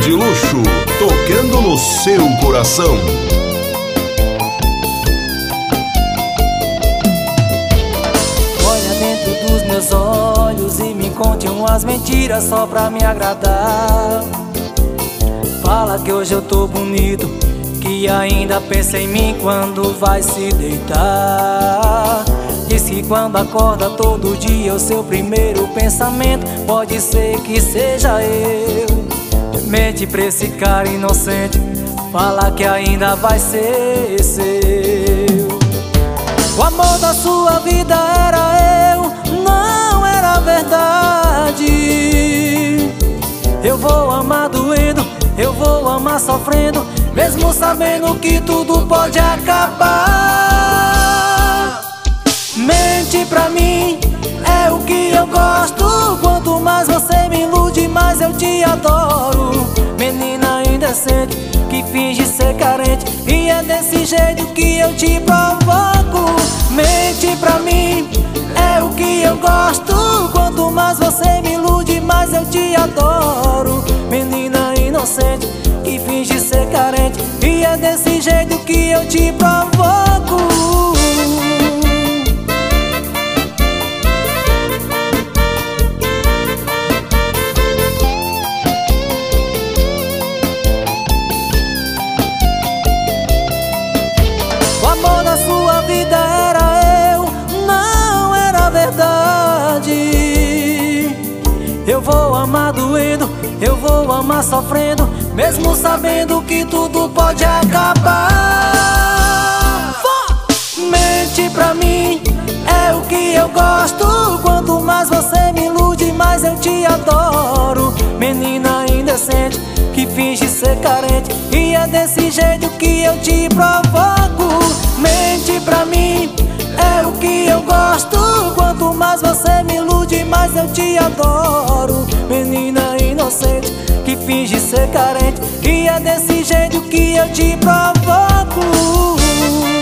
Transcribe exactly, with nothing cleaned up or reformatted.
de luxo, tocando no seu coração. Olha dentro dos meus olhos e me conte umas mentiras só pra me agradar. Fala que hoje eu tô bonito, que ainda pensa em mim quando vai se deitar. Diz que quando acorda todo dia o seu primeiro pensamento pode ser que seja eu. Mente pra esse cara inocente, fala que ainda vai ser seu. O amor da sua vida era eu, não era verdade. Eu vou amar doendo, eu vou amar sofrendo, mesmo sabendo que tudo pode acabar. Mente pra mim, é o que eu gosto. Quanto mais você me ilude, mais eu te adoro. Menina indecente, que finge ser carente, e é desse jeito que eu te provoco. Mente pra mim, é o que eu gosto. Quanto mais você me ilude, mais eu te adoro. Menina inocente, que finge ser carente, e é desse jeito que eu te provoco. O amor da sua vida era eu, não era verdade. Eu vou amar doendo, eu vou amar sofrendo, mesmo sabendo que tudo pode acabar. Mente pra mim, é o que eu gosto. Quanto mais você me ilude, mais eu te adoro. Menina indecente, que finge ser carente, e é desse jeito que eu te provoco. Mente pra mim, é o que eu gosto. Quanto mais você me ilude, mais eu te adoro. Menina inocente, que finge ser carente, e é desse jeito que eu te provoco.